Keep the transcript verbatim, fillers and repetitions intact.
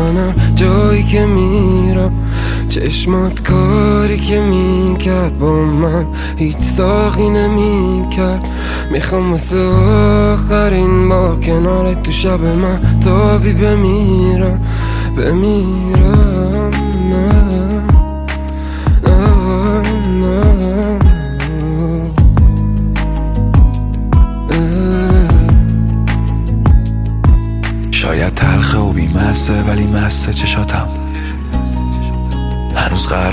منم جایی که میرم. چشمات کاری که میکرد با من هیچ ساقی نمیکرد. میخوام واسه آخرین بار کنارت تو شب من تابی بمیرم بمیرم. نه نه نه شاید تلخه و بیمسته ولی مسته چشاتم هنوز غرق